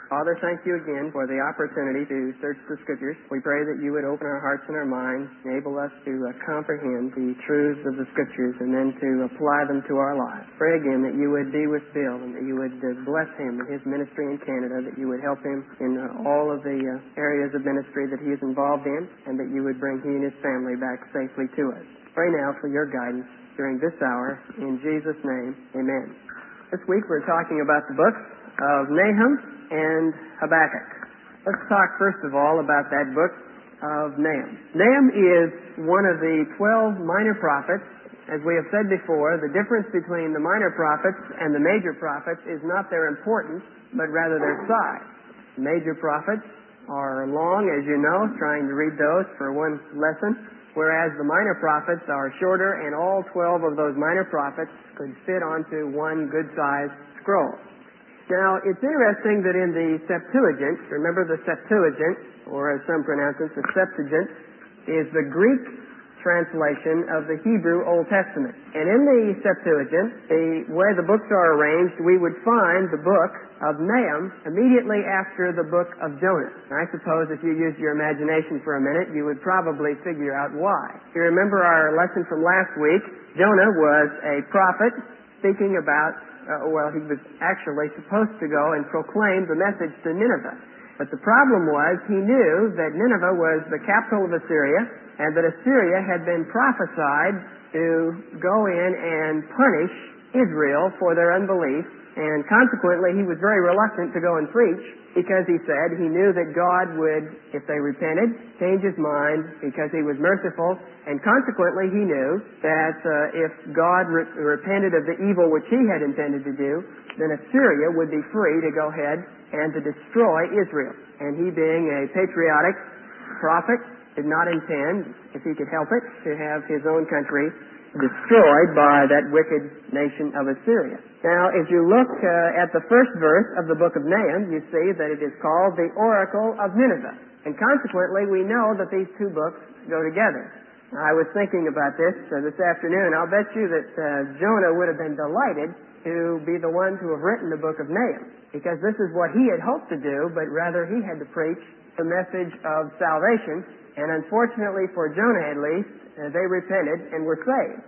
Father, thank you again for the opportunity to search the Scriptures. We pray that you would open our hearts and our minds, enable us to comprehend the truths of the Scriptures, and then to apply them to our lives. Pray again that you would be with Bill, and that you would bless him in his ministry in Canada, that you would help him in all of the areas of ministry that he is involved in, and that you would bring he and his family back safely to us. Pray now for your guidance during this hour. In Jesus' name, amen. This week we're talking about the books of Nahum and Habakkuk. Let's talk first of all about that book of Nahum. Nahum is one of the 12 minor prophets. As we have said before, the difference between the minor prophets and the major prophets is not their importance, but rather their size. Major prophets are long, as you know, trying to read those for one lesson, whereas the minor prophets are shorter, and all 12 of those minor prophets could fit onto one good-sized scroll. Now, it's interesting that in the Septuagint, remember the Septuagint, or as some pronounce it, the Septuagint, is the Greek translation of the Hebrew Old Testament. And in the Septuagint, the way the books are arranged, we would find the book of Nahum immediately after the book of Jonah. I suppose if you used your imagination for a minute, you would probably figure out why. If you remember our lesson from last week, Jonah was a prophet speaking about he was actually supposed to go and proclaim the message to Nineveh. But the problem was he knew that Nineveh was the capital of Assyria, and that Assyria had been prophesied to go in and punish Israel for their unbelief, and consequently he was very reluctant to go and preach, because he said he knew that God would, if they repented, change his mind because he was merciful, and consequently he knew that if God repented of the evil which he had intended to do, then Assyria would be free to go ahead and to destroy Israel. And he, being a patriotic prophet, did not intend, if he could help it, to have his own country destroyed by that wicked nation of Assyria. Now, if you look at the first verse of the book of Nahum, you see that it is called the Oracle of Nineveh. And consequently, we know that these two books go together. Now, I was thinking about this afternoon. I'll bet you that Jonah would have been delighted to be the one to have written the book of Nahum, because this is what he had hoped to do, but rather he had to preach the message of salvation. And unfortunately for Jonah, at least, they repented and were saved.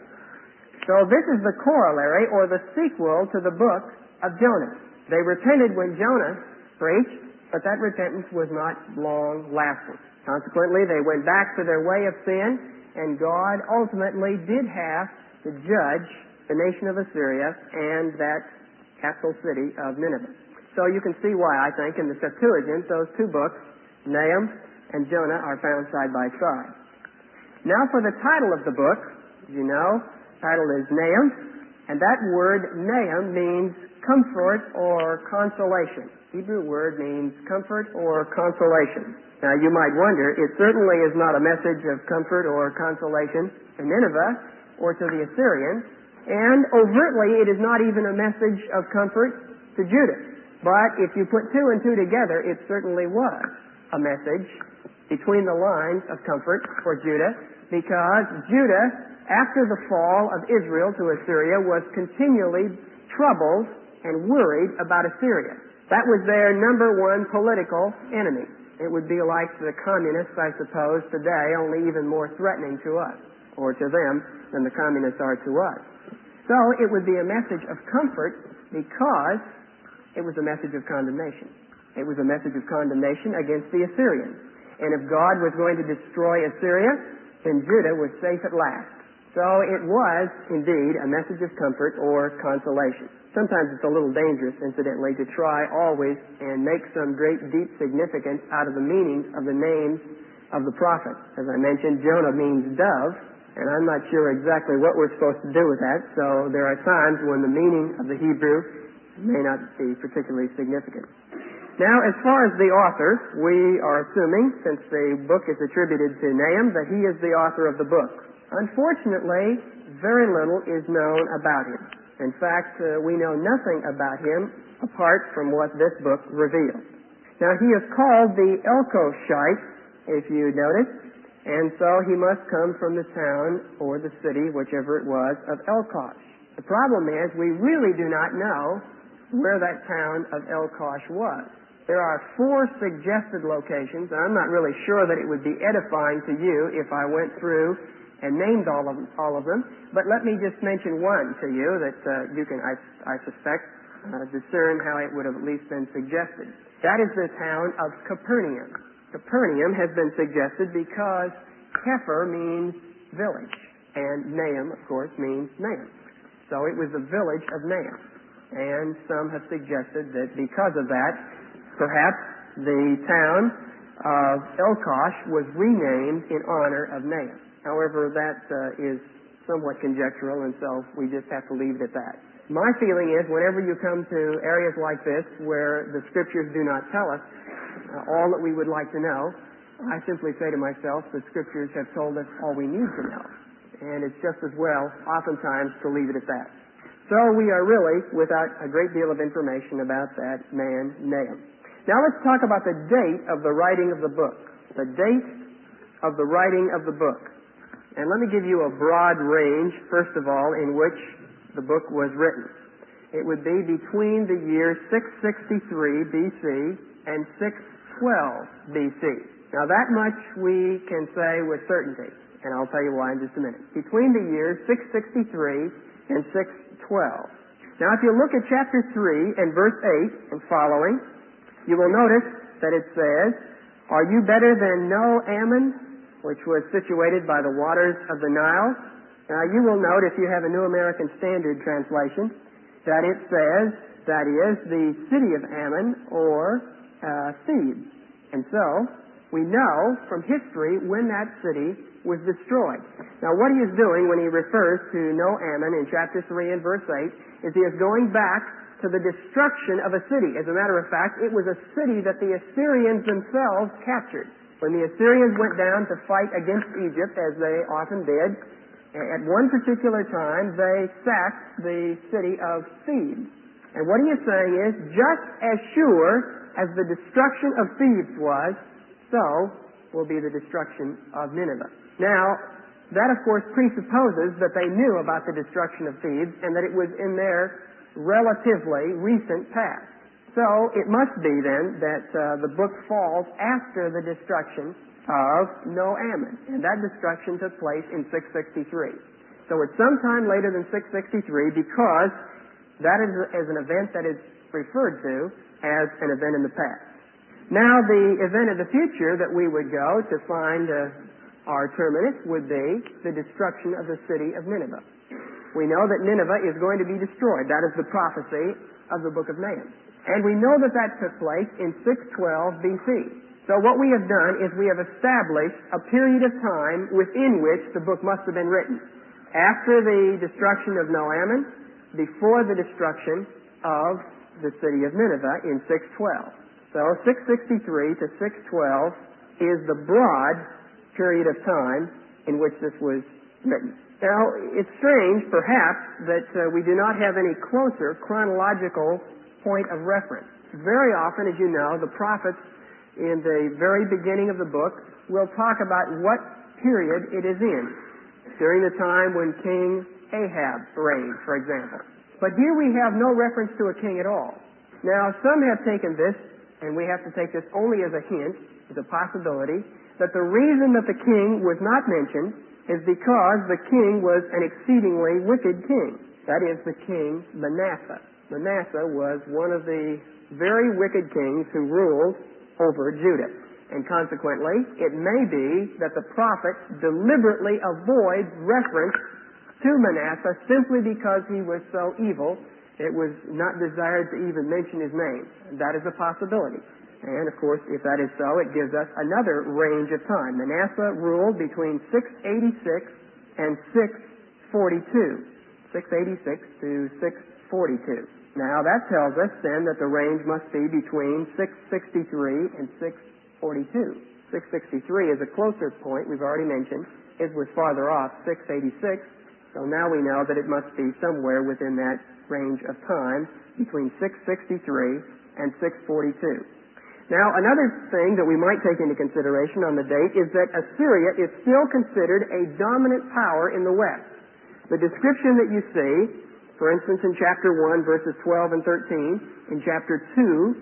So this is the corollary, or the sequel, to the book of Jonah. They repented when Jonah preached, but that repentance was not long-lasting. Consequently, they went back to their way of sin, and God ultimately did have to judge the nation of Assyria and that capital city of Nineveh. So you can see why, I think, in the Septuagint, those two books, Nahum and Jonah, are found side by side. Now for the title of the book. As you know, the title is Nahum, and that word Nahum means comfort or consolation. The Hebrew word means comfort or consolation. Now you might wonder, it certainly is not a message of comfort or consolation to Nineveh or to the Assyrians, and overtly it is not even a message of comfort to Judah. But if you put two and two together, it certainly was a message between the lines of comfort for Judah, because Judah, after the fall of Israel to Assyria, was continually troubled and worried about Assyria. That was their number one political enemy. It would be like the communists, I suppose, today, only even more threatening to us, or to them, than the communists are to us. So it would be a message of comfort because it was a message of condemnation. It was a message of condemnation against the Assyrians. And if God was going to destroy Assyria, then Judah was safe at last. So it was, indeed, a message of comfort or consolation. Sometimes it's a little dangerous, incidentally, to try always and make some great deep significance out of the meanings of the names of the prophets. As I mentioned, Jonah means dove, and I'm not sure exactly what we're supposed to do with that, so there are times when the meaning of the Hebrew may not be particularly significant. Now, as far as the author, we are assuming, since the book is attributed to Nahum, that he is the author of the book. Unfortunately, very little is known about him. In fact, we know nothing about him apart from what this book reveals. Now, he is called the Elkoshite, if you notice, and so he must come from the town or the city, whichever it was, of Elkosh. The problem is we really do not know where that town of Elkosh was. There are 4 suggested locations, and I'm not really sure that it would be edifying to you if I went through and named all of them, but let me just mention one to you that you can, I suspect, discern how it would have at least been suggested. That is the town of Capernaum. Capernaum has been suggested because Kepher means village, and Nahum, of course, means Nahum. So it was the village of Nahum. And some have suggested that because of that, perhaps the town of Elkosh was renamed in honor of Nahum. However, that is somewhat conjectural, and so we just have to leave it at that. My feeling is whenever you come to areas like this where the Scriptures do not tell us all that we would like to know, I simply say to myself, the Scriptures have told us all we need to know. And it's just as well, oftentimes, to leave it at that. So we are really without a great deal of information about that man, Nahum. Now let's talk about the date of the writing of the book. The date of the writing of the book. And let me give you a broad range, first of all, in which the book was written. It would be between the years 663 BC and 612 BC. Now that much we can say with certainty, and I'll tell you why in just a minute. Between the years 663 and 612. Now if you look at chapter 3 and verse 8 and following, you will notice that it says, "Are you better than Ammon, which was situated by the waters of the Nile?" Now you will note, if you have a New American Standard translation, that it says, that is, the city of Ammon, or Thebes. And so, we know from history when that city was destroyed. Now what he is doing when he refers to Ammon in chapter 3 and verse 8, is he is going back to the destruction of a city. As a matter of fact, it was a city that the Assyrians themselves captured. When the Assyrians went down to fight against Egypt, as they often did, at one particular time they sacked the city of Thebes. And what he is saying is, just as sure as the destruction of Thebes was, so will be the destruction of Nineveh. Now, that of course presupposes that they knew about the destruction of Thebes and that it was in their relatively recent past. So it must be then that the book falls after the destruction of Ammon, and that destruction took place in 663. So it's sometime later than 663 because that is an event that is referred to as an event in the past. Now the event of the future that we would go to find our terminus would be the destruction of the city of Nineveh. We know that Nineveh is going to be destroyed. That is the prophecy of the book of Nahum. And we know that that took place in 612 BC. So what we have done is we have established a period of time within which the book must have been written. After the destruction of Ammon, before the destruction of the city of Nineveh in 612. So 663 to 612 is the broad period of time in which this was written. Now, it's strange, perhaps, that we do not have any closer chronological point of reference. Very often, as you know, the prophets in the very beginning of the book will talk about what period it is in, during the time when King Ahab reigned, for example. But here we have no reference to a king at all. Now, some have taken this, and we have to take this only as a hint, as a possibility, that the reason that the king was not mentioned is because the king was an exceedingly wicked king. That is, the king Manasseh. Manasseh was one of the very wicked kings who ruled over Judah. And consequently, it may be that the prophet deliberately avoids reference to Manasseh simply because he was so evil, it was not desired to even mention his name. That is a possibility. And of course, if that is so, it gives us another range of time. Manasseh ruled between 686 and 642. 686 to 642. Now that tells us then that the range must be between 663 and 642. 663 is a closer point, we've already mentioned. It was farther off, 686. So now we know that it must be somewhere within that range of time between 663 and 642. Now, another thing that we might take into consideration on the date is that Assyria is still considered a dominant power in the West. The description that you see, for instance, in chapter 1, verses 12 and 13, in chapter 2,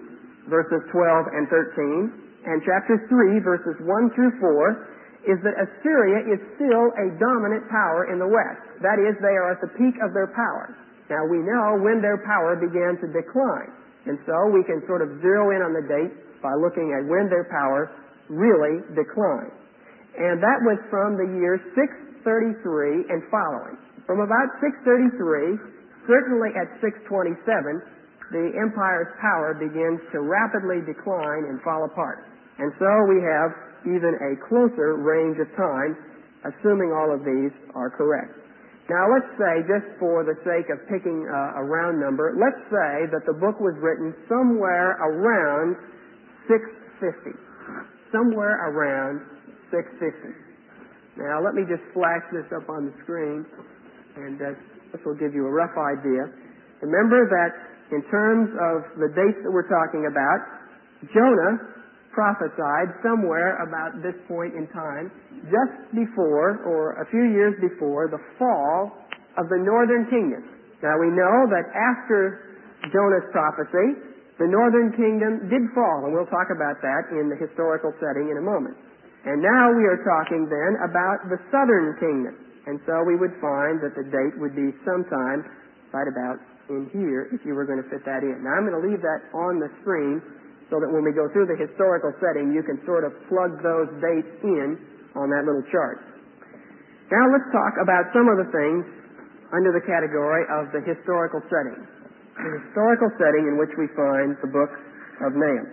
verses 12 and 13, and chapter 3, verses 1 through 4, is that Assyria is still a dominant power in the West. That is, they are at the peak of their power. Now, we know when their power began to decline, and so we can sort of zero in on the date by looking at when their power really declined. And that was from the year 633 and following. From about 633, certainly at 627, the empire's power begins to rapidly decline and fall apart. And so we have even a closer range of time, assuming all of these are correct. Now let's say, just for the sake of picking a round number, let's say that the book was written somewhere around 650. Somewhere around 650. Now let me just flash this up on the screen, and this will give you a rough idea. Remember that in terms of the dates that we're talking about, Jonah prophesied somewhere about this point in time, just before, or a few years before, the fall of the northern kingdom. Now we know that after Jonah's prophecy, the northern kingdom did fall, and we'll talk about that in the historical setting in a moment. And now we are talking then about the southern kingdom. And so we would find that the date would be sometime right about in here if you were going to fit that in. Now I'm going to leave that on the screen so that when we go through the historical setting, you can sort of plug those dates in on that little chart. Now let's talk about some of the things under the category of the historical setting. The historical setting in which we find the book of Nahum.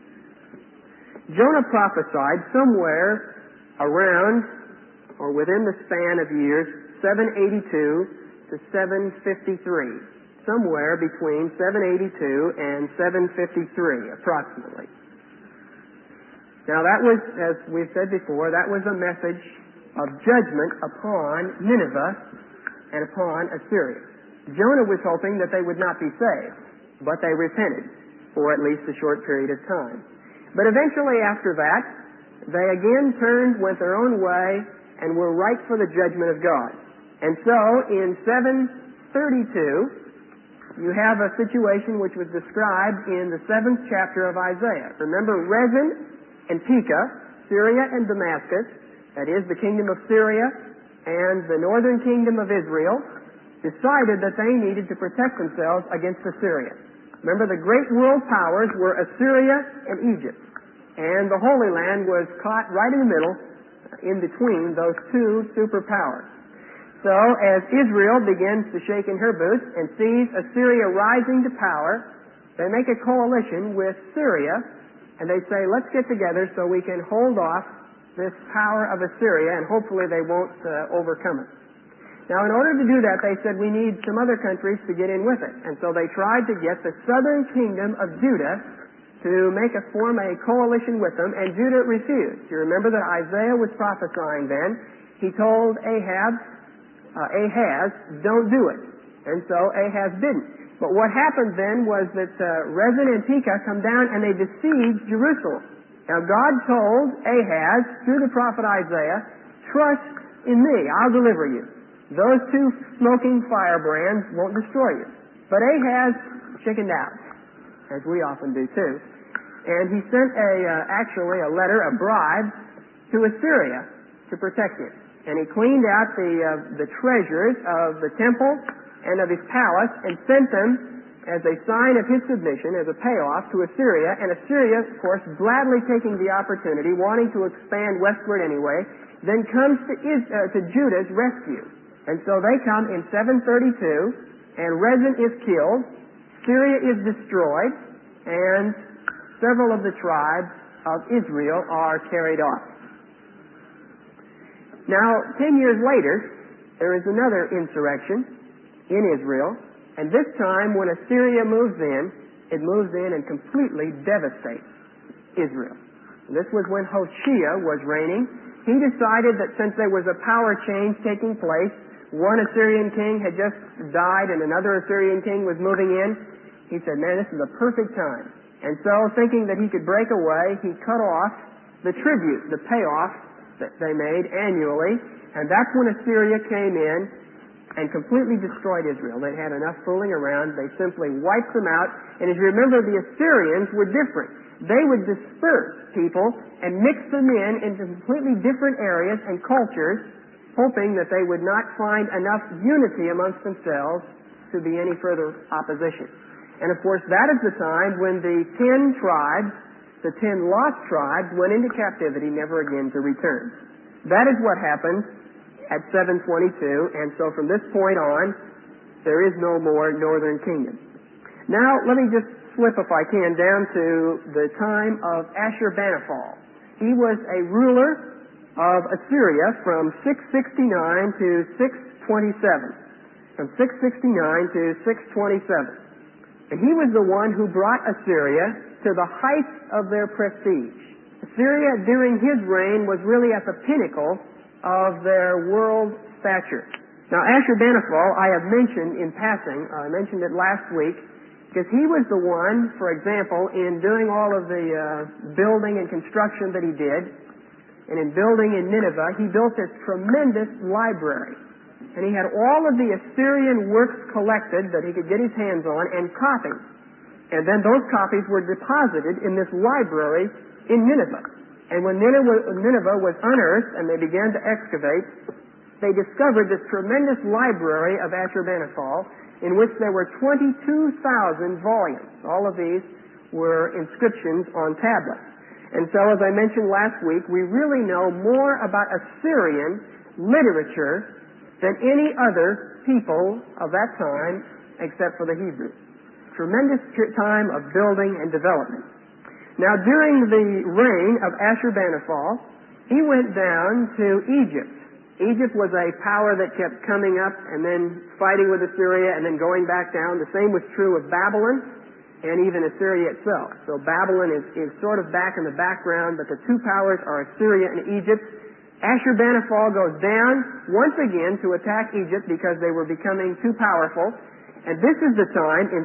Jonah prophesied somewhere around or within the span of years 782 to 753. Somewhere between 782 and 753, approximately. Now that was, as we've said before, that was a message of judgment upon Nineveh and upon Assyria. Jonah was hoping that they would not be saved, but they repented for at least a short period of time. But eventually after that, they again went their own way, and were ripe for the judgment of God. And so, in 732, you have a situation which was described in the 7th chapter of Isaiah. Remember, Rezin and Pekah, Syria and Damascus, that is, the kingdom of Syria and the northern kingdom of Israel, decided that they needed to protect themselves against Assyria. Remember, the great world powers were Assyria and Egypt. And the Holy Land was caught right in the middle, in between those two superpowers. So, as Israel begins to shake in her boots and sees Assyria rising to power, they make a coalition with Syria, and they say, let's get together so we can hold off this power of Assyria, and hopefully they won't overcome it. Now, in order to do that, they said, we need some other countries to get in with it. And so they tried to get the southern kingdom of Judah to form a coalition with them, and Judah refused. You remember that Isaiah was prophesying then. He told Ahaz, don't do it. And so Ahaz didn't. But what happened then was that Rezin and Pekah come down and they besieged Jerusalem. Now God told Ahaz, through the prophet Isaiah, trust in me, I'll deliver you. Those two smoking firebrands won't destroy you. But Ahaz chickened out, as we often do too. And he sent actually a letter, a bribe, to Assyria to protect him. And he cleaned out the treasures of the temple and of his palace and sent them as a sign of his submission, as a payoff to Assyria. And Assyria, of course, gladly taking the opportunity, wanting to expand westward anyway, then comes to Judah's rescue. And so they come in 732, and Rezin is killed, Syria is destroyed, and several of the tribes of Israel are carried off. Now, 10 years later, there is another insurrection in Israel, and this time when Assyria moves in, it moves in and completely devastates Israel. And this was when Hoshea was reigning. He decided that since there was a power change taking place, one Assyrian king had just died and another Assyrian king was moving in, he said, man, this is a perfect time. And so, thinking that he could break away, he cut off the tribute, the payoff that they made annually, and that's when Assyria came in and completely destroyed Israel. They had enough fooling around. They simply wiped them out. And if you remember, the Assyrians were different. They would disperse people and mix them into completely different areas and cultures, hoping that they would not find enough unity amongst themselves to be any further opposition. And of course, that is the time when the 10 tribes, the 10 lost tribes, went into captivity, never again to return. That is what happened at 722, and so from this point on, there is no more northern kingdom. Now, let me just flip, if I can, down to the time of Ashurbanipal. He was a ruler of Assyria from 669 to 627. From 669 to 627. And he was the one who brought Assyria to the height of their prestige. Assyria, during his reign, was really at the pinnacle of their world stature. Now, Ashurbanipal, I have mentioned in passing, I mentioned it last week, because he was the one, for example, in doing all of the building and construction that he did, and in building in Nineveh, he built this tremendous library. And he had all of the Assyrian works collected that he could get his hands on and copied. And then those copies were deposited in this library in Nineveh. And when Nineveh was unearthed and they began to excavate, they discovered this tremendous library of Ashurbanipal in which there were 22,000 volumes. All of these were inscriptions on tablets. And so, as I mentioned last week, we really know more about Assyrian literature than any other people of that time except for the Hebrews. Tremendous time of building and development. Now, during the reign of Ashurbanipal, he went down to Egypt. Egypt was a power that kept coming up and then fighting with Assyria and then going back down. The same was true of Babylon and even Assyria itself. So Babylon is sort of back in the background, but the two powers are Assyria and Egypt. Ashurbanipal goes down once again to attack Egypt because they were becoming too powerful. And this is the time in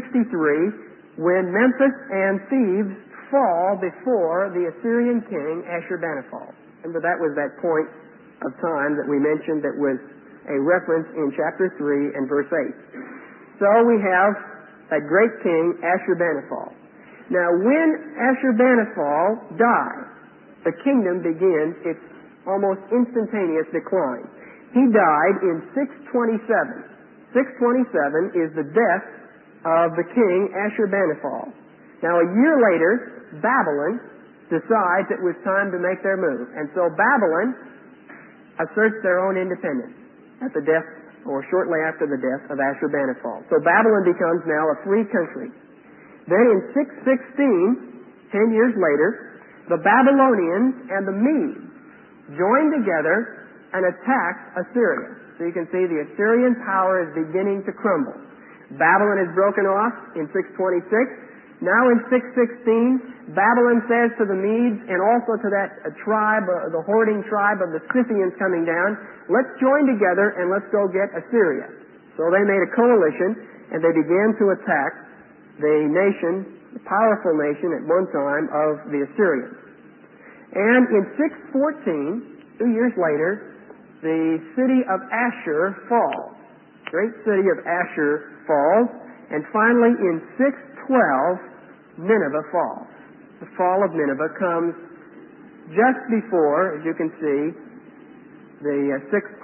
663 when Memphis and Thebes fall before the Assyrian king Ashurbanipal. Remember, that was that point of time that we mentioned that was a reference in chapter 3 and verse 8. So we have that great king Ashurbanipal. Now, when Ashurbanipal died, the kingdom begins its almost instantaneous decline. He died in 627. 627 is the death of the king Ashurbanipal. Now, a year later, Babylon decides it was time to make their move. And so Babylon asserts their own independence at the death, or shortly after the death of Ashurbanipal. So Babylon becomes now a free country. Then in 616, 10 years later, the Babylonians and the Medes join together and attack Assyria. So you can see the Assyrian power is beginning to crumble. Babylon is broken off in 626. Now in 616, Babylon says to the Medes and also to that tribe, the hoarding tribe of the Scythians coming down, let's join together and let's go get Assyria. So they made a coalition and they began to attack the nation, the powerful nation at one time of the Assyrians. And in 614, 2 years later, the city of Ashur falls. Great city of Ashur falls. And finally in 612, Nineveh falls. The fall of Nineveh comes just before, as you can see, the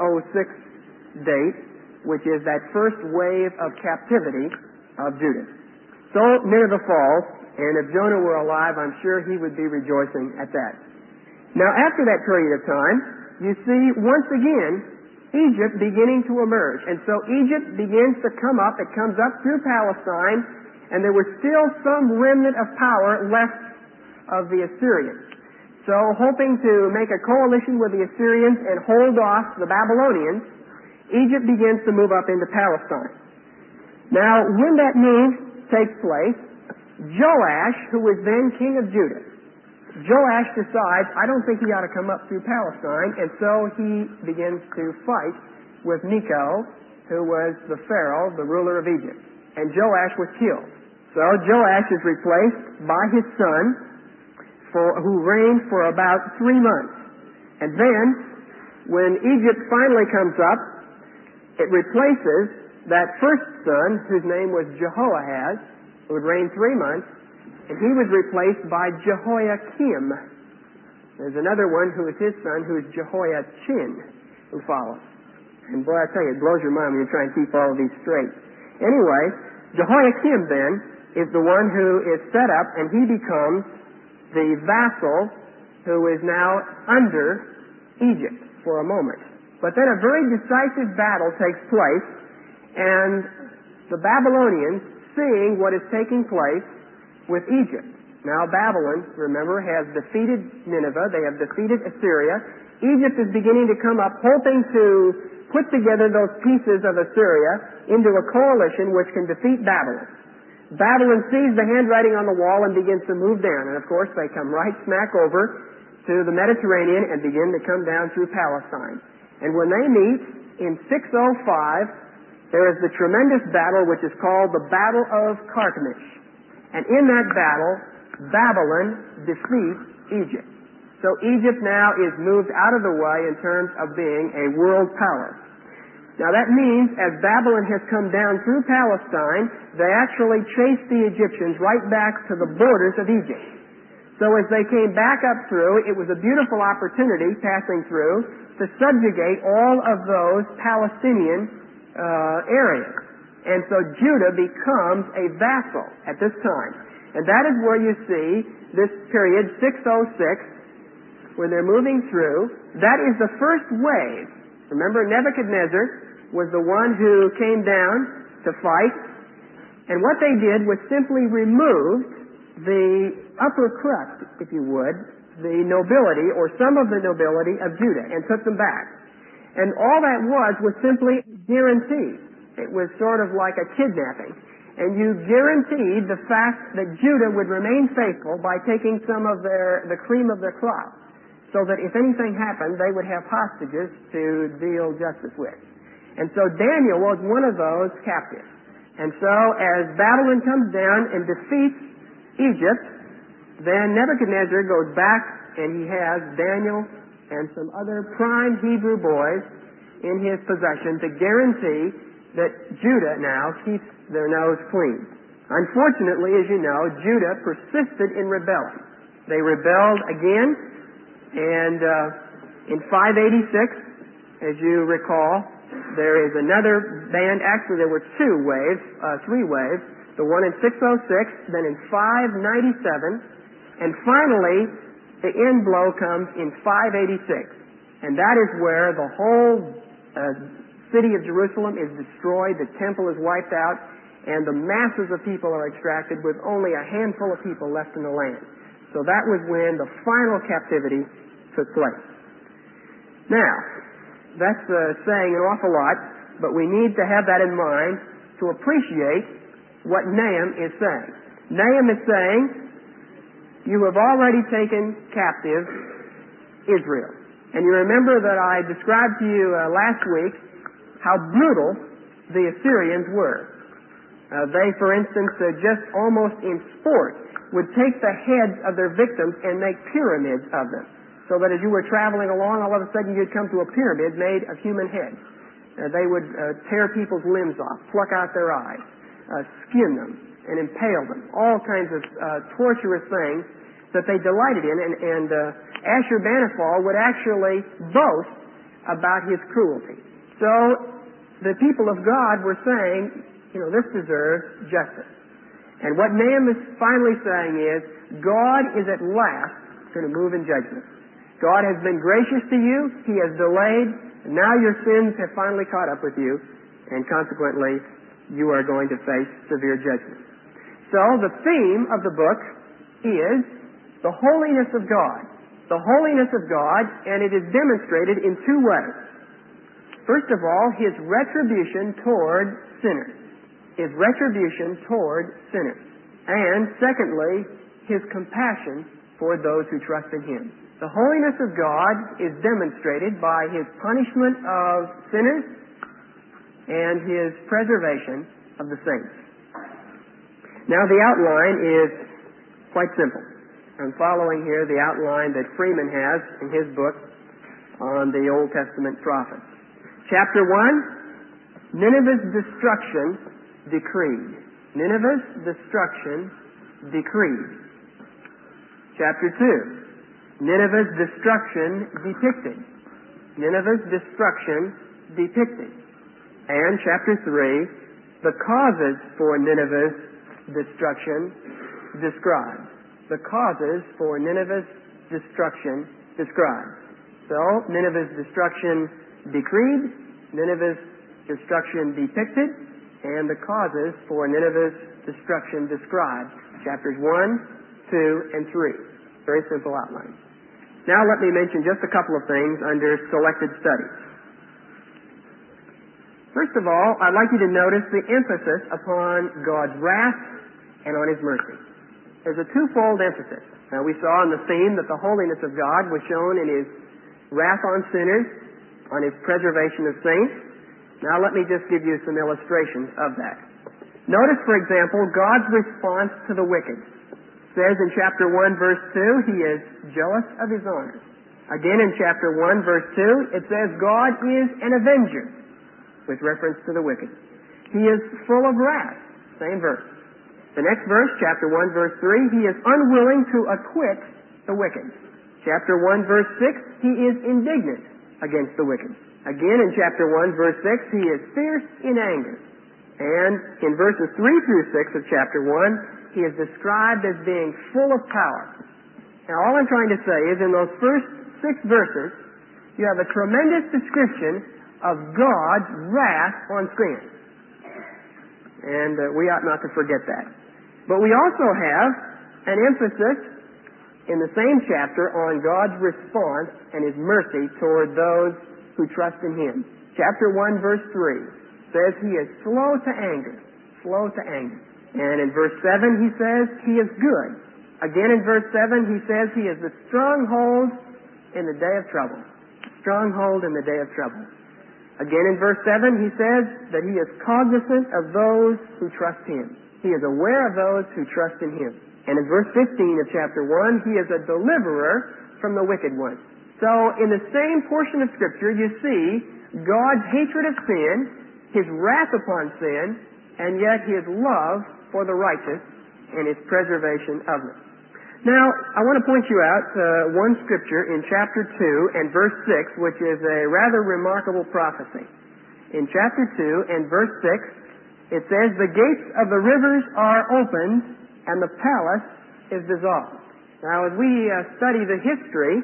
606 date, which is that first wave of captivity of Judah. So Nineveh falls, and if Jonah were alive, I'm sure he would be rejoicing at that. Now, after that period of time, you see once again Egypt beginning to emerge. And so Egypt begins to come up. It comes up through Palestine, and there was still some remnant of power left of the Assyrians. So, hoping to make a coalition with the Assyrians and hold off the Babylonians, Egypt begins to move up into Palestine. Now, when that move takes place, Joash, who was then king of Judah, Joash decides, I don't think he ought to come up through Palestine, and so he begins to fight with Necho, who was the Pharaoh, the ruler of Egypt. And Joash was killed. So Joash is replaced by his son, who reigned for about 3 months. And then, when Egypt finally comes up, It replaces that first son, whose name was Jehoahaz, who would reign 3 months, and he was replaced by Jehoiakim. There's another one who is his son, who is Jehoiachin, who follows. And boy, I tell you, it blows your mind when you try and keep all of these straight. Anyway, Jehoiakim then is the one who is set up, and he becomes the vassal who is now under Egypt for a moment. But then a very decisive battle takes place, and the Babylonians, seeing what is taking place with Egypt. Now Babylon, remember, has defeated Nineveh. They have defeated Assyria. Egypt is beginning to come up, hoping to put together those pieces of Assyria into a coalition which can defeat Babylon. Babylon sees the handwriting on the wall and begins to move down. And of course, they come right smack over to the Mediterranean and begin to come down through Palestine. And when they meet in 605, there is the tremendous battle which is called the Battle of Carchemish. And in that battle, Babylon defeats Egypt. So Egypt now is moved out of the way in terms of being a world power. Now that means as Babylon has come down through Palestine, they actually chased the Egyptians right back to the borders of Egypt. So as they came back up through, it was a beautiful opportunity passing through to subjugate all of those Palestinian areas. And so Judah becomes a vassal at this time. And that is where you see this period, 606, when they're moving through. That is the first wave. Remember, Nebuchadnezzar was the one who came down to fight. And what they did was simply remove the upper crust, if you would, the nobility or some of the nobility of Judah, and took them back. And all that was simply guaranteed. It was sort of like a kidnapping. And you guaranteed the fact that Judah would remain faithful by taking some of the cream of their crop, so that if anything happened, they would have hostages to deal justice with. And so Daniel was one of those captives. And so as Babylon comes down and defeats Egypt, then Nebuchadnezzar goes back and he has Daniel and some other prime Hebrew boys in his possession to guarantee that Judah now keeps their nose clean. Unfortunately, as you know, Judah persisted in rebelling. They rebelled again, and in 586, as you recall, there is another band. Actually, there were three waves. The one in 606, then in 597, and finally, the end blow comes in 586. And that is where the whole city of Jerusalem is destroyed, the temple is wiped out, and the masses of people are extracted with only a handful of people left in the land. So that was when the final captivity took place. Now, that's saying an awful lot, but we need to have that in mind to appreciate what Nahum is saying. Nahum is saying, you have already taken captive Israel. And you remember that I described to you last week how brutal the Assyrians were. They, for instance, just almost in sport, would take the heads of their victims and make pyramids of them. So that as you were traveling along, all of a sudden you'd come to a pyramid made of human heads. They would tear people's limbs off, pluck out their eyes, skin them, and impale them. All kinds of torturous things that they delighted in. And Ashurbanipal would actually boast about his cruelty. So the people of God were saying, this deserves justice. And what Nahum is finally saying is, God is at last going to move in judgment. God has been gracious to you. He has delayed. And now your sins have finally caught up with you. And consequently, you are going to face severe judgment. So the theme of the book is the holiness of God. The holiness of God, and it is demonstrated in two ways. First of all, His retribution toward sinners. His retribution toward sinners. And secondly, His compassion for those who trust in Him. The holiness of God is demonstrated by His punishment of sinners and His preservation of the saints. Now the outline is quite simple. I'm following here the outline that Freeman has in his book on the Old Testament prophets. Chapter 1, Nineveh's destruction decreed. Nineveh's destruction decreed. Chapter 2. Nineveh's destruction depicted. Nineveh's destruction depicted. And chapter 3, the causes for Nineveh's destruction described. The causes for Nineveh's destruction described. So, Nineveh's destruction decreed, Nineveh's destruction depicted, and the causes for Nineveh's destruction described. Chapters 1, 2, and 3. Very simple outline. Now let me mention just a couple of things under selected studies. First of all, I'd like you to notice the emphasis upon God's wrath and on His mercy. There's a twofold emphasis. Now we saw in the theme that the holiness of God was shown in His wrath on sinners, on His preservation of saints. Now let me just give you some illustrations of that. Notice, for example, God's response to the wicked. It says in chapter 1, verse 2, He is jealous of His honor. Again in chapter 1, verse 2, it says God is an avenger, with reference to the wicked. He is full of wrath. Same verse. The next verse, chapter 1, verse 3, He is unwilling to acquit the wicked. Chapter 1, verse 6, He is indignant against the wicked. Again in chapter 1, verse 6, He is fierce in anger. And in verses 3 through 6 of chapter 1, He is described as being full of power. Now all I'm trying to say is in those first 6 verses, you have a tremendous description of God's wrath on sin. And we ought not to forget that. But we also have an emphasis in the same chapter on God's response and His mercy toward those who trust in Him. Chapter 1, verse 3 says He is slow to anger. Slow to anger. And in verse 7 He says He is good. Again in verse 7 He says He is the stronghold in the day of trouble. Stronghold in the day of trouble. Again in verse 7 He says that He is cognizant of those who trust Him. He is aware of those who trust in Him. And in verse 15 of chapter 1 He is a deliverer from the wicked one. So in the same portion of Scripture you see God's hatred of sin, His wrath upon sin, and yet His love for the righteous and His preservation of them. Now, I want to point you out one Scripture in chapter 2 and verse 6, which is a rather remarkable prophecy. In chapter 2 and verse 6, it says, "The gates of the rivers are opened, and the palace is dissolved." Now, as we study the history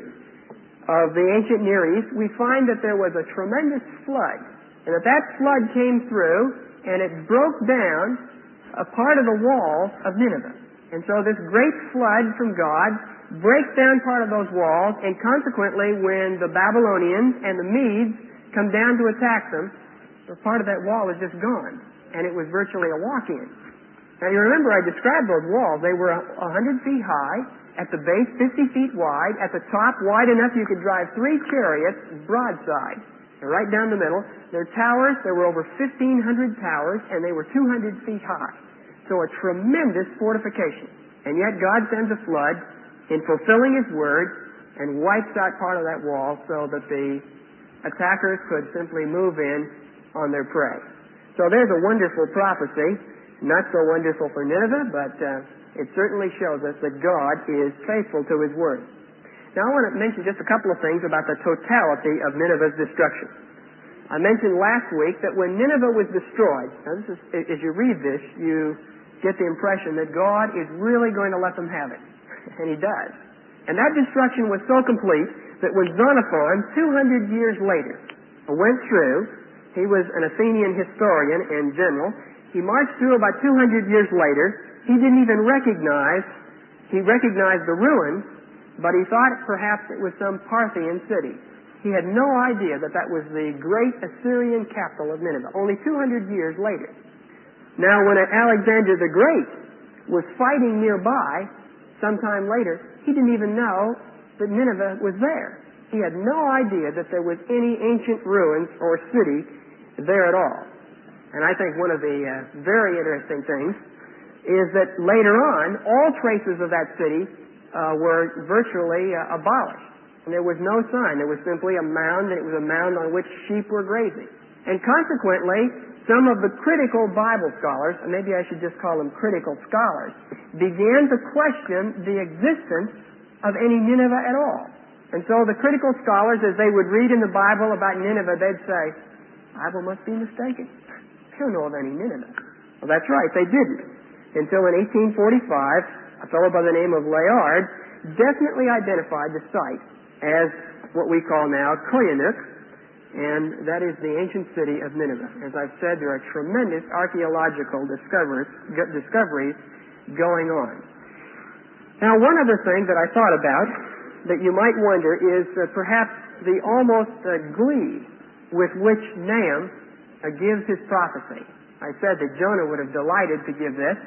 of the ancient Near East, we find that there was a tremendous flood, and that flood came through, and it broke down a part of the wall of Nineveh. And so this great flood from God breaks down part of those walls, and consequently when the Babylonians and the Medes come down to attack them, a part of that wall is just gone, and it was virtually a walk-in. Now you remember I described those walls. They were 100 feet high, at the base 50 feet wide, at the top wide enough you could drive 3 chariots broadside. They're right down the middle. Their towers, there were over 1,500 towers, and they were 200 feet high. So a tremendous fortification. And yet God sends a flood in fulfilling His word and wipes out part of that wall so that the attackers could simply move in on their prey. So there's a wonderful prophecy. Not so wonderful for Nineveh, but it certainly shows us that God is faithful to His word. Now I want to mention just a couple of things about the totality of Nineveh's destruction. I mentioned last week that when Nineveh was destroyed, now this is, as you read this, you get the impression that God is really going to let them have it. And He does. And that destruction was so complete that when Xenophon, 200 years later, went through, he was an Athenian historian and general, he marched through about 200 years later, he didn't even he recognized the ruins, but he thought perhaps it was some Parthian city. He had no idea that that was the great Assyrian capital of Nineveh, only 200 years later. Now, when Alexander the Great was fighting nearby, sometime later, he didn't even know that Nineveh was there. He had no idea that there was any ancient ruins or city there at all. And I think one of the very interesting things is that later on, all traces of that city were virtually abolished. And there was no sign. There was simply a mound, and it was a mound on which sheep were grazing. And consequently, some of the critical Bible scholars, maybe I should just call them critical scholars, began to question the existence of any Nineveh at all. And so the critical scholars, as they would read in the Bible about Nineveh, they'd say, the Bible must be mistaken. They don't know of any Nineveh. Well, that's right, they didn't. Until in 1845, a fellow by the name of Layard definitely identified the site as what we call now Koyunuk, and that is the ancient city of Nineveh. As I've said, there are tremendous archaeological discoveries going on. Now, one other thing that I thought about that you might wonder is perhaps the almost glee with which Nahum gives his prophecy. I said that Jonah would have delighted to give this.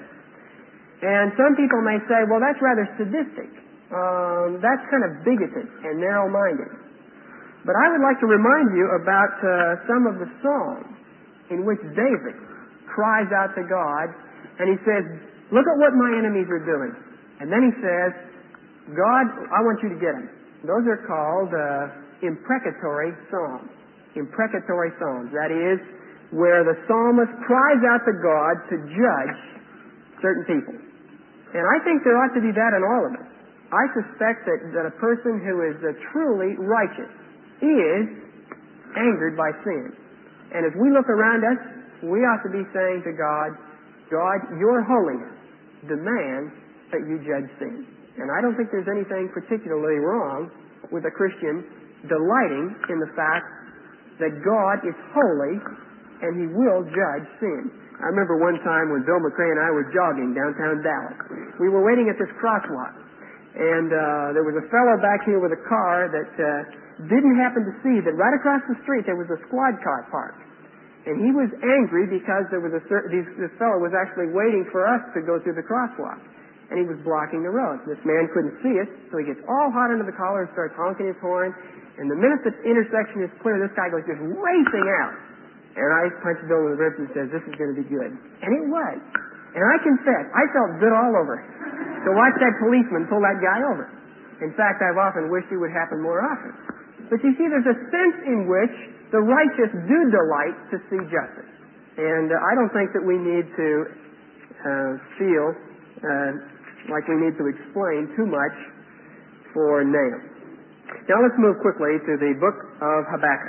And some people may say, well, that's rather sadistic. That's kind of bigoted and narrow-minded. But I would like to remind you about some of the songs in which David cries out to God, and he says, look at what my enemies are doing. And then he says, God, I want you to get them. Those are called imprecatory psalms. Imprecatory psalms. That is, where the psalmist cries out to God to judge certain people. And I think there ought to be that in all of us. I suspect that a person who is truly righteous is angered by sin. And as we look around us, we ought to be saying to God, God, your holiness demands that you judge sin. And I don't think there's anything particularly wrong with a Christian delighting in the fact that God is holy and He will judge sin. I remember one time when Bill McRae and I were jogging downtown Dallas. We were waiting at this crosswalk, and there was a fellow back here with a car that didn't happen to see that right across the street there was a squad car parked. And he was angry because there was this fellow was actually waiting for us to go through the crosswalk. And he was blocking the road. This man couldn't see us, so he gets all hot under the collar and starts honking his horn. And the minute the intersection is clear, this guy goes just racing out. And I punched Bill in the ribs and says, this is going to be good. And it was. And I confess, I felt good all over to watch that policeman pull that guy over. In fact, I've often wished it would happen more often. But you see, there's a sense in which the righteous do delight to see justice. And I don't think that we need to feel like we need to explain too much for Nahum. Now let's move quickly to the book of Habakkuk.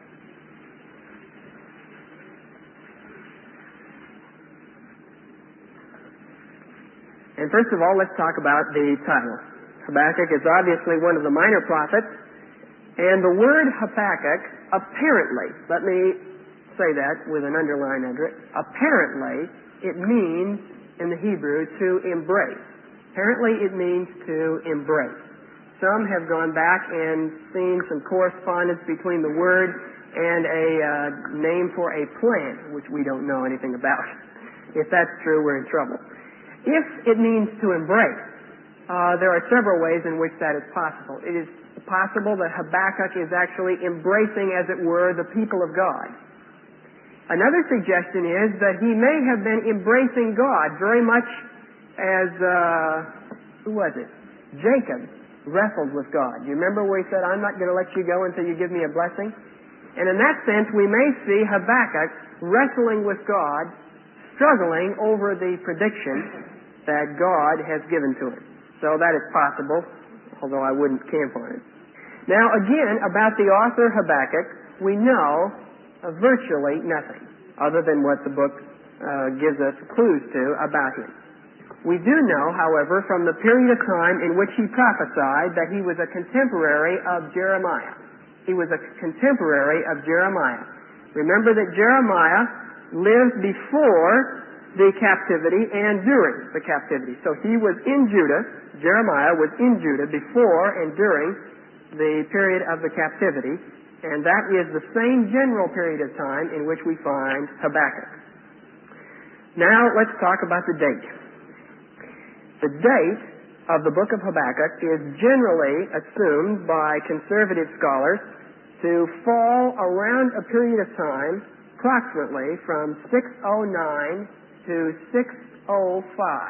And first of all, let's talk about the title. Habakkuk is obviously one of the minor prophets. And the word Habakkuk, apparently, let me say that with an underline under it, apparently it means in the Hebrew to embrace. Apparently it means to embrace. Some have gone back and seen some correspondence between the word and a name for a plant, which we don't know anything about. If that's true, we're in trouble. If it means to embrace, there are several ways in which that is possible. It is possible that Habakkuk is actually embracing, as it were, the people of God. Another suggestion is that he may have been embracing God very much as, who was it? Jacob wrestled with God. You remember where he said, I'm not going to let you go until you give me a blessing? And in that sense, we may see Habakkuk wrestling with God, struggling over the prediction that God has given to him. So that is possible, although I wouldn't camp on it. Now, again, about the author Habakkuk, we know virtually nothing other than what the book gives us clues to about him. We do know, however, from the period of time in which he prophesied that he was a contemporary of Jeremiah. He was a contemporary of Jeremiah. Remember that Jeremiah lived before the captivity and during the captivity. So he was in Judah. Jeremiah was in Judah before and during the period of the captivity, and that is the same general period of time in which we find Habakkuk. Now let's talk about the date. The date of the book of Habakkuk is generally assumed by conservative scholars to fall around a period of time approximately from 609 to 605.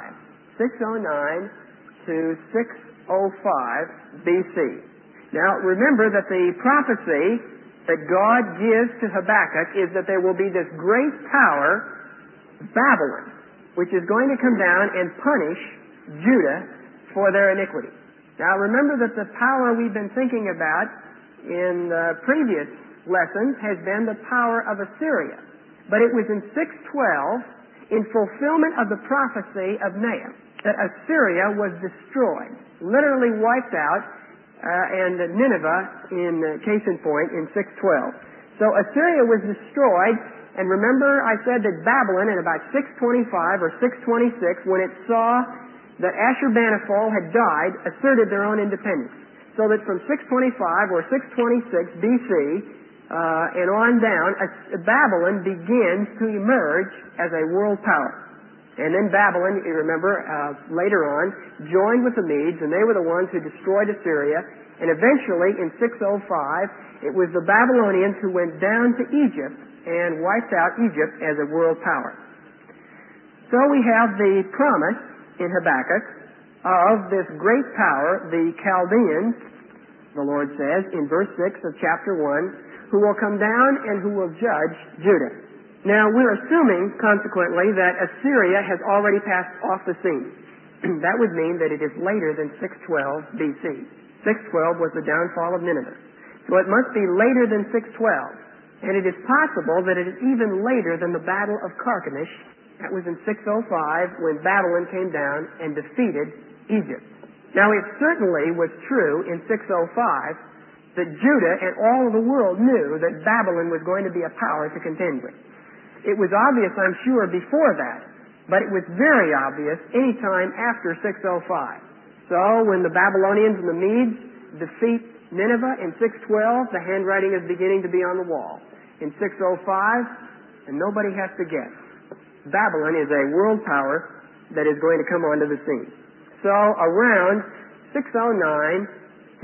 609 to 605 BC. Now, remember that the prophecy that God gives to Habakkuk is that there will be this great power, Babylon, which is going to come down and punish Judah for their iniquity. Now remember that the power we've been thinking about in the previous lessons has been the power of Assyria. But it was in 612, in fulfillment of the prophecy of Nahum, that Assyria was destroyed, literally wiped out, and Nineveh, in case in point, in 612. So Assyria was destroyed, and remember I said that Babylon in about 625 or 626, when it saw that Ashurbanipal had died, asserted their own independence. So that from 625 or 626 BC and on down, Babylon begins to emerge as a world power. And then Babylon, you remember, later on, joined with the Medes, and they were the ones who destroyed Assyria. And eventually, in 605, it was the Babylonians who went down to Egypt and wiped out Egypt as a world power. So we have the promise in Habakkuk of this great power, the Chaldeans, the Lord says, in verse 6 of chapter 1, who will come down and who will judge Judah. Now, we're assuming, consequently, that Assyria has already passed off the scene. That would mean that it is later than 612 BC. 612 was the downfall of Nineveh. So it must be later than 612. And it is possible that it is even later than the Battle of Carchemish. That was in 605 when Babylon came down and defeated Egypt. Now, it certainly was true in 605 that Judah and all of the world knew that Babylon was going to be a power to contend with. It was obvious, I'm sure, before that, but it was very obvious any time after 605. So when the Babylonians and the Medes defeat Nineveh in 612, the handwriting is beginning to be on the wall. In 605, and nobody has to guess, Babylon is a world power that is going to come onto the scene. So around 609 to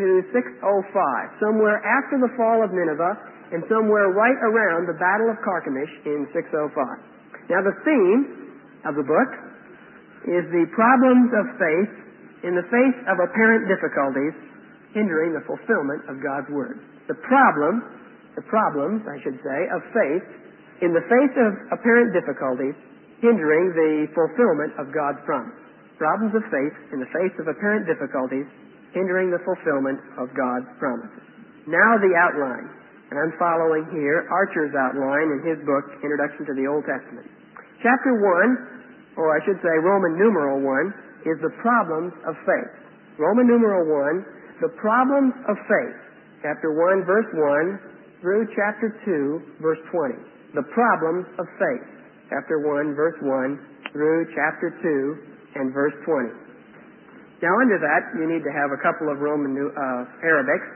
605, somewhere after the fall of Nineveh, and somewhere right around the Battle of Carchemish in 605. Now the theme of the book is the problems of faith in the face of apparent difficulties hindering the fulfillment of God's Word. The problems, I should say, of faith in the face of apparent difficulties hindering the fulfillment of God's promise. Problems of faith in the face of apparent difficulties hindering the fulfillment of God's promises. Now the outline. And I'm following here Archer's outline in his book, Introduction to the Old Testament. Chapter 1, or I should say Roman numeral 1, is the problems of faith. Roman numeral 1, the problems of faith. Chapter 1, verse 1, through chapter 2, verse 20. The problems of faith. Chapter 1, verse 1, through chapter 2, and verse 20. Now under that, you need to have a couple of Roman Arabics.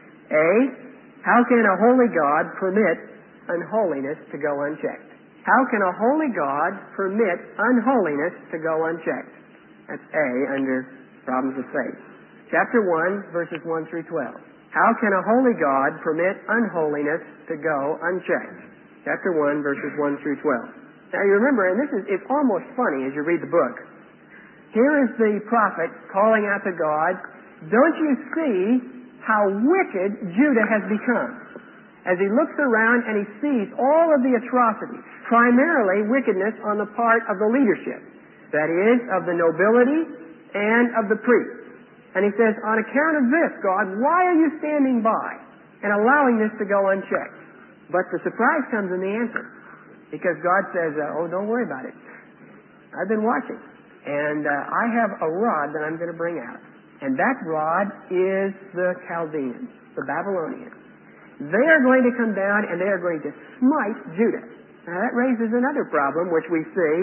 A, how can a holy God permit unholiness to go unchecked? How can a holy God permit unholiness to go unchecked? That's A under problems of faith. Chapter 1, verses 1 through 12. How can a holy God permit unholiness to go unchecked? Chapter 1, verses 1 through 12. Now you remember, and it's almost funny as you read the book. Here is the prophet calling out to God, don't you see how wicked Judah has become? As he looks around and he sees all of the atrocities, primarily wickedness on the part of the leadership, that is, of the nobility and of the priests. And he says, on account of this, God, why are you standing by and allowing this to go unchecked? But the surprise comes in the answer, because God says, oh, don't worry about it. I've been watching, and I have a rod that I'm going to bring out. And that rod is the Chaldeans, the Babylonians. They are going to come down and they are going to smite Judah. Now that raises another problem which we see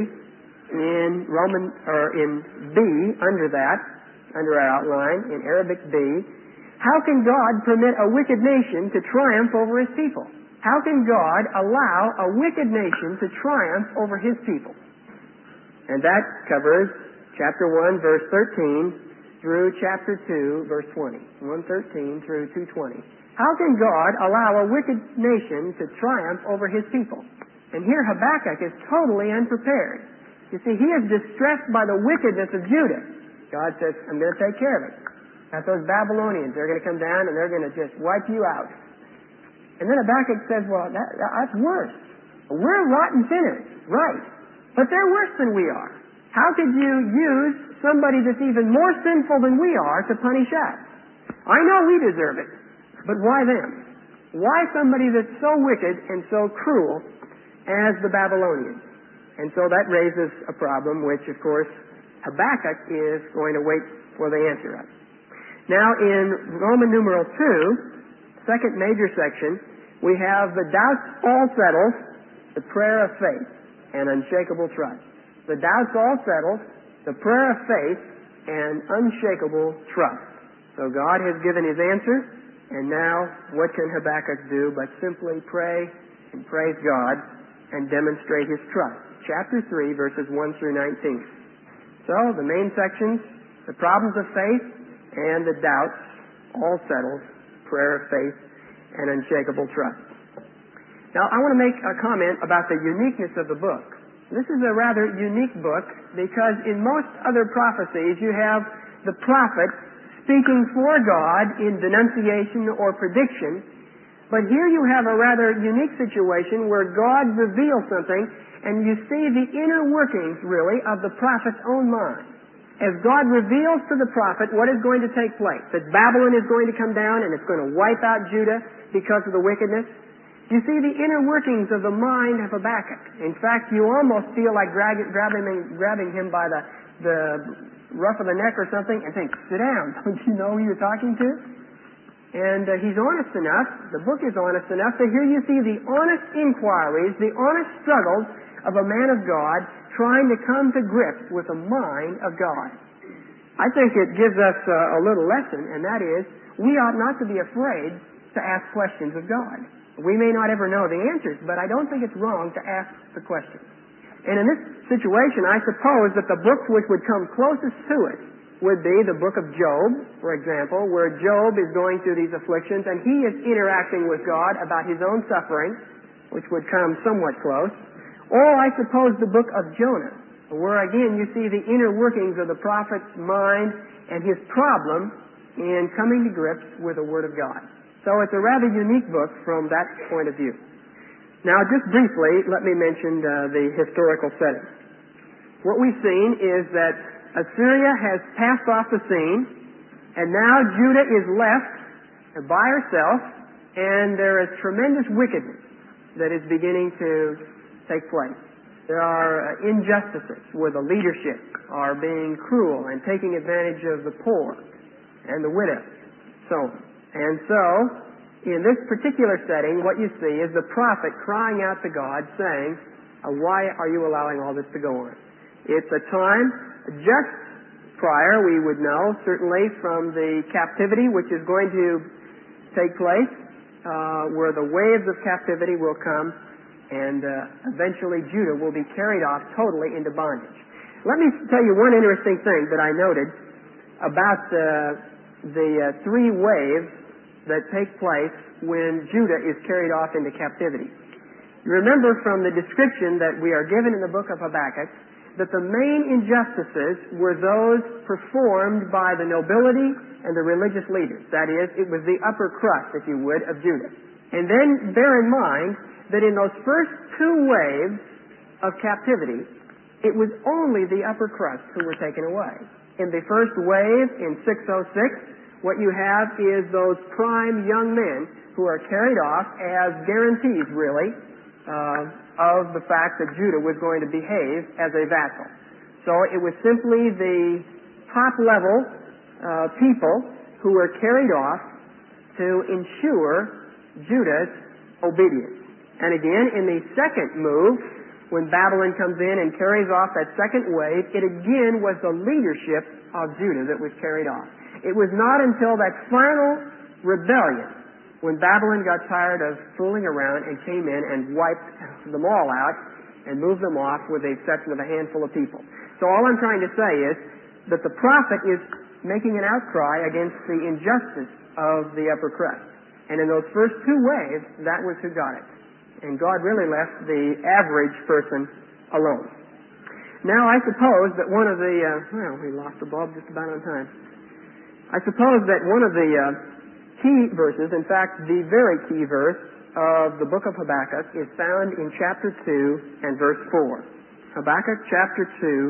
in in B under our outline, in Arabic B. How can God permit a wicked nation to triumph over his people? How can God allow a wicked nation to triumph over his people? And that covers chapter 1, verse 13, through chapter 2, verse 20. 113 through 220. How can God allow a wicked nation to triumph over his people? And here Habakkuk is totally unprepared. You see, he is distressed by the wickedness of Judah. God says, I'm going to take care of it. That's those Babylonians. They're going to come down and they're going to just wipe you out. And then Habakkuk says, well, that's worse. We're rotten sinners, right. But they're worse than we are. How could you use somebody that's even more sinful than we are to punish us? I know we deserve it, but why them? Why somebody that's so wicked and so cruel as the Babylonians? And so that raises a problem which, of course, Habakkuk is going to wait for the answer of. Now in Roman numeral 2, second major section, we have the doubts all settled, the prayer of faith, and unshakable trust. The doubts all settled, the prayer of faith, and unshakable trust. So God has given His answer, and now what can Habakkuk do but simply pray and praise God and demonstrate his trust? Chapter 3, verses 1 through 19. So the main sections, the problems of faith and the doubts, all settled, prayer of faith, and unshakable trust. Now I want to make a comment about the uniqueness of the book. This is a rather unique book because in most other prophecies you have the prophet speaking for God in denunciation or prediction, but here you have a rather unique situation where God reveals something and you see the inner workings, really, of the prophet's own mind. As God reveals to the prophet what is going to take place, that Babylon is going to come down and it's going to wipe out Judah because of the wickedness, you see the inner workings of the mind of Habakkuk. In fact, you almost feel like grabbing him by the ruff of the neck or something and think, sit down, don't you know who you're talking to? And he's honest enough, the book is honest enough, that here you see the honest inquiries, the honest struggles of a man of God trying to come to grips with the mind of God. I think it gives us a little lesson, and that is, we ought not to be afraid to ask questions of God. We may not ever know the answers, but I don't think it's wrong to ask the questions. And in this situation, I suppose that the books which would come closest to it would be the book of Job, for example, where Job is going through these afflictions and he is interacting with God about his own suffering, which would come somewhat close. Or I suppose the book of Jonah, where again you see the inner workings of the prophet's mind and his problem in coming to grips with the Word of God. So it's a rather unique book from that point of view. Now, just briefly, let me mention the historical setting. What we've seen is that Assyria has passed off the scene, and now Judah is left by herself, and there is tremendous wickedness that is beginning to take place. There are injustices where the leadership are being cruel and taking advantage of the poor and the widow, so on. And so, in this particular setting, what you see is the prophet crying out to God, saying, why are you allowing all this to go on? It's a time just prior, we would know, certainly from the captivity which is going to take place, where the waves of captivity will come, and eventually Judah will be carried off totally into bondage. Let me tell you one interesting thing that I noted about the three waves that take place when Judah is carried off into captivity. You remember from the description that we are given in the book of Habakkuk that the main injustices were those performed by the nobility and the religious leaders. That is, it was the upper crust, if you would, of Judah. And then bear in mind that in those first two waves of captivity, it was only the upper crust who were taken away. In the first wave, in 606, what you have is those prime young men who are carried off as guarantees, really, of the fact that Judah was going to behave as a vassal. So it was simply the top-level people who were carried off to ensure Judah's obedience. And again, in the second move, when Babylon comes in and carries off that second wave, it again was the leadership of Judah that was carried off. It was not until that final rebellion, when Babylon got tired of fooling around and came in and wiped them all out and moved them off with the exception of a handful of people. So all I'm trying to say is that the prophet is making an outcry against the injustice of the upper crust. And in those first two waves, that was who got it. And God really left the average person alone. Now I suppose that one of the, we lost the bulb just about on time. I suppose that one of the key verses, in fact, the very key verse of the book of Habakkuk is found in chapter 2 and verse 4. Habakkuk chapter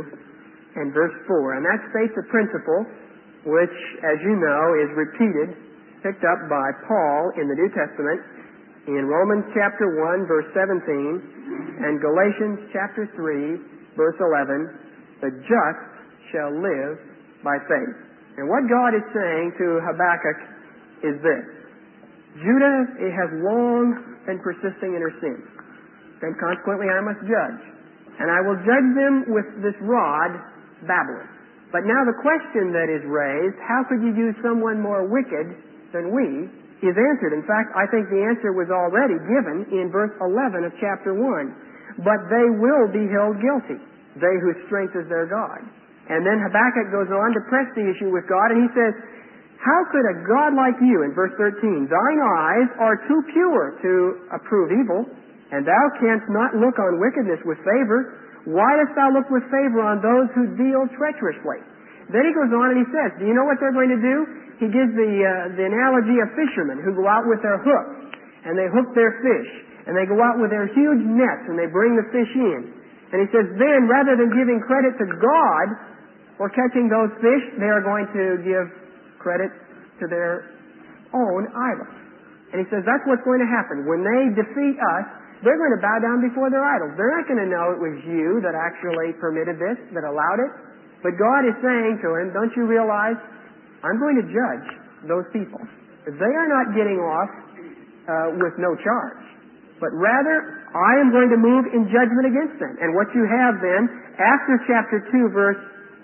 2 and verse 4. And that states a principle which, as you know, is repeated, picked up by Paul in the New Testament in Romans chapter 1 verse 17 and Galatians chapter 3 verse 11, the just shall live by faith. And what God is saying to Habakkuk is this: Judah has long been persisting in her sin, and consequently I must judge. And I will judge them with this rod, Babylon. But now the question that is raised, how could you use someone more wicked than we, is answered. In fact, I think the answer was already given in verse 11 of chapter 1. But they will be held guilty, they whose strength is their God. And then Habakkuk goes on to press the issue with God, and he says, how could a God like you, in verse 13, thine eyes are too pure to approve evil, and thou canst not look on wickedness with favor? Why dost thou look with favor on those who deal treacherously? Then he goes on and he says, do you know what they're going to do? He gives the analogy of fishermen who go out with their hooks, and they hook their fish, and they go out with their huge nets, and they bring the fish in. And he says, then, rather than giving credit to God for catching those fish, they are going to give credit to their own idols. And he says, that's what's going to happen. When they defeat us, they're going to bow down before their idols. They're not going to know it was you that actually permitted this, that allowed it. But God is saying to him, don't you realize, I'm going to judge those people. They are not getting off with no charge. But rather, I am going to move in judgment against them. And what you have then, after chapter 2, verse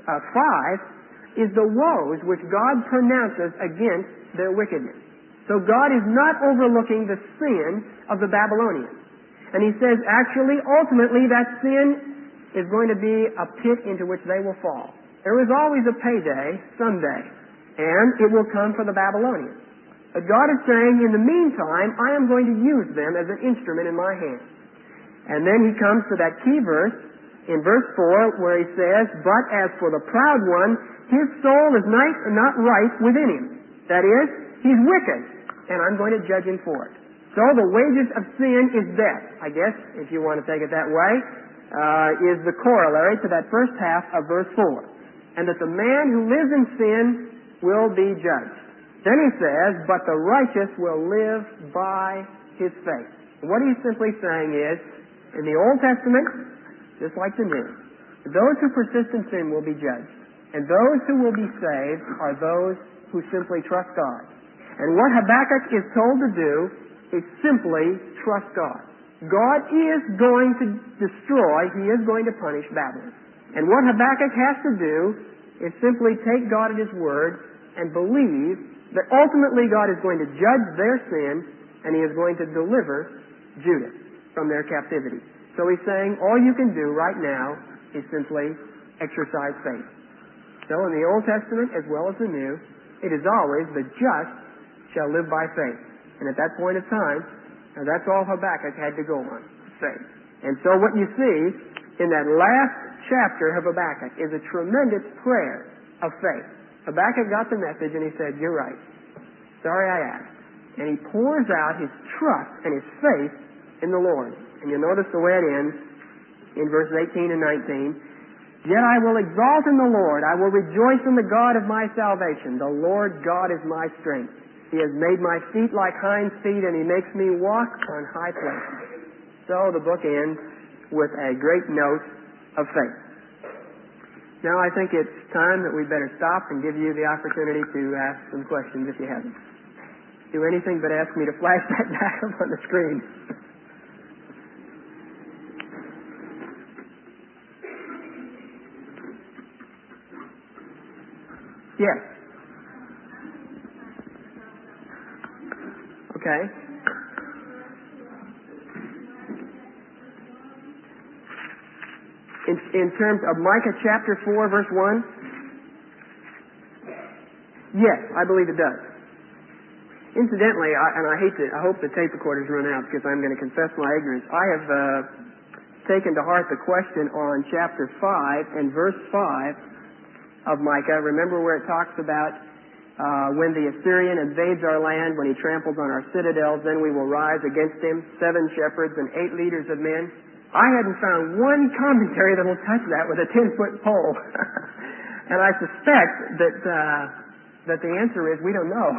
5, is the woes which God pronounces against their wickedness. So God is not overlooking the sin of the Babylonians. And he says, actually, ultimately, that sin is going to be a pit into which they will fall. There is always a payday someday, and it will come for the Babylonians. But God is saying, in the meantime, I am going to use them as an instrument in my hand. And then he comes to that key verse, in verse 4, where he says, but as for the proud one, his soul is not right within him. That is, he's wicked, and I'm going to judge him for it. So the wages of sin is death, I guess, if you want to take it that way, is the corollary to that first half of verse 4. And that the man who lives in sin will be judged. Then he says, but the righteous will live by his faith. And what he's simply saying is, in the Old Testament, just like the New, those who persist in sin will be judged. And those who will be saved are those who simply trust God. And what Habakkuk is told to do is simply trust God. God is going to destroy, he is going to punish Babylon. And what Habakkuk has to do is simply take God at his word and believe that ultimately God is going to judge their sin and he is going to deliver Judah from their captivity. So he's saying all you can do right now is simply exercise faith. So in the Old Testament as well as the New, it is always the just shall live by faith. And at that point of time, that's all Habakkuk had to go on, faith. And so what you see in that last chapter of Habakkuk is a tremendous prayer of faith. Habakkuk got the message and he said, you're right. Sorry I asked. And he pours out his trust and his faith in the Lord. And you'll notice the way it ends in verses 18 and 19. Yet I will exalt in the Lord. I will rejoice in the God of my salvation. The Lord God is my strength. He has made my feet like hinds' feet, and he makes me walk on high places. So the book ends with a great note of faith. Now I think it's time that we better stop and give you the opportunity to ask some questions if you haven't. Do anything but ask me to flash that back up on the screen. Yes. Okay. In terms of Micah chapter 4, verse 1? Yes, I believe it does. Incidentally, I hope the tape recorder's run out because I'm going to confess my ignorance. I have taken to heart the question on chapter 5 and verse 5 of Micah. Remember where it talks about When the Assyrian invades our land, when he tramples on our citadels, then we will rise against him, 7 shepherds and 8 leaders of men. I hadn't found one commentary that will touch that with a 10-foot pole. And I suspect that the answer is we don't know.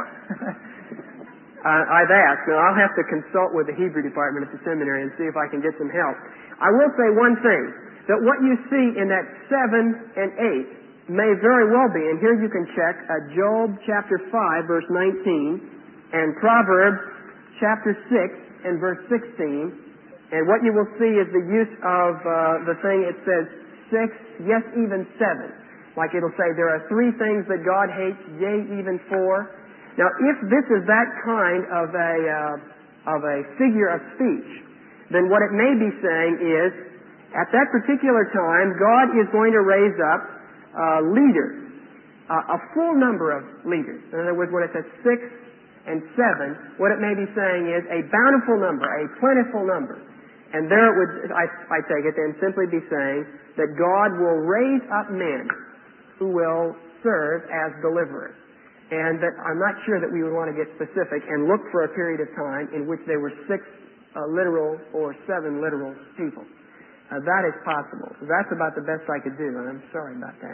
I've asked, and I'll have to consult with the Hebrew department at the seminary and see if I can get some help. I will say one thing, that what you see in that 7 and 8 may very well be, and here you can check Job chapter 5, verse 19, and Proverbs chapter 6 and verse 16, and what you will see is the use of the thing, it says 6, yes, even 7. Like it'll say, there are 3 things that God hates, yea, even 4. Now, if this is that kind of a figure of speech, then what it may be saying is, at that particular time, God is going to raise up leaders, a full number of leaders. In other words, when it says 6 and 7, what it may be saying is a bountiful number, a plentiful number. And there it would, I take it, then simply be saying that God will raise up men who will serve as deliverers. And that I'm not sure that we would want to get specific and look for a period of time in which there were 6 literal or 7 literal people. That is possible. That's about the best I could do, and I'm sorry about that.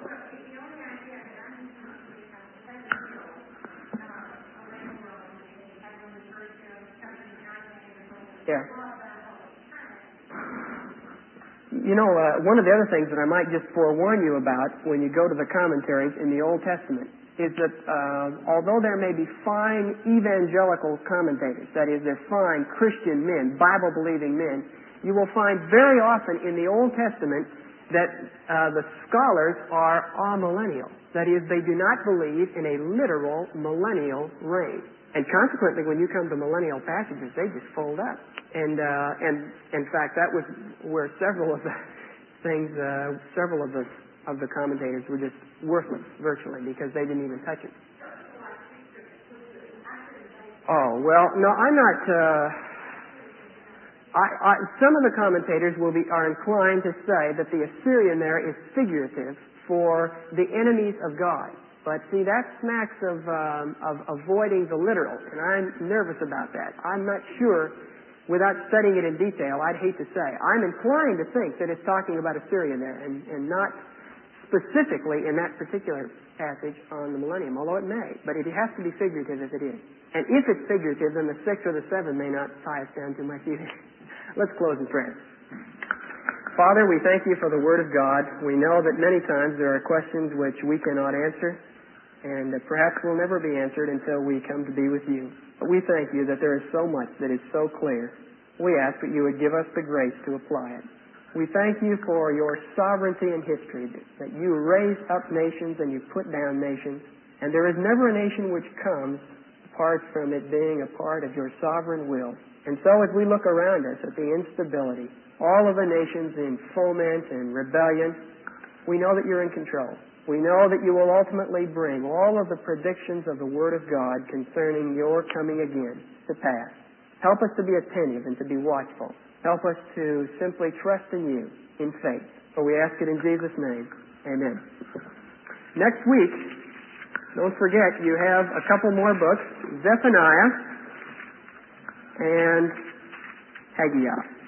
Yeah. You know, one of the other things that I might just forewarn you about when you go to the commentaries in the Old Testament is that although there may be fine evangelical commentators, that is, they're fine Christian men, Bible-believing men, you will find very often in the Old Testament that the scholars are amillennial. That is, they do not believe in a literal millennial reign. And consequently, when you come to millennial passages, they just fold up. And in fact, that was where several of the things, several of the commentators were just worthless, virtually, because they didn't even touch it. Oh, well, no, I'm not, some of the commentators are inclined to say that the Assyrian there is figurative for the enemies of God. But see, that smacks of avoiding the literal, and I'm nervous about that. I'm not sure, without studying it in detail, I'd hate to say. I'm inclined to think that it's talking about Assyria there, and not specifically in that particular passage on the millennium, although it may. But it has to be figurative if it is. And if it's figurative, then the 6 or the 7 may not tie us down too much either. Let's close in prayer. Father, we thank you for the Word of God. We know that many times there are questions which we cannot answer, and that perhaps will never be answered until we come to be with you. But we thank you that there is so much that is so clear. We ask that you would give us the grace to apply it. We thank you for your sovereignty in history, that you raise up nations and you put down nations, and there is never a nation which comes apart from it being a part of your sovereign will. And so as we look around us at the instability, all of the nations in foment and rebellion, we know that you're in control. We know that you will ultimately bring all of the predictions of the Word of God concerning your coming again to pass. Help us to be attentive and to be watchful. Help us to simply trust in you in faith. For we ask it in Jesus' name. Amen. Next week, don't forget, you have a couple more books, Zephaniah and Haggai.